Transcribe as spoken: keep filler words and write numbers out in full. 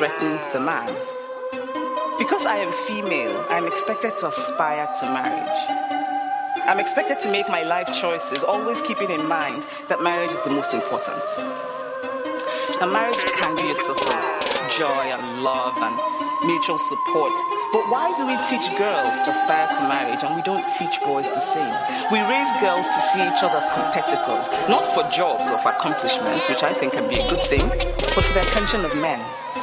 threaten the man. Because I am female, I'm expected to aspire to marriage. I'm expected to make my life choices, always keeping in mind that marriage is the most important. Now, marriage can be a source of joy and love and mutual support. But why do we teach girls to aspire to marriage and we don't teach boys the same? We raise girls to see each other as competitors, not for jobs or for accomplishments, which I think can be a good thing, but for the attention of men.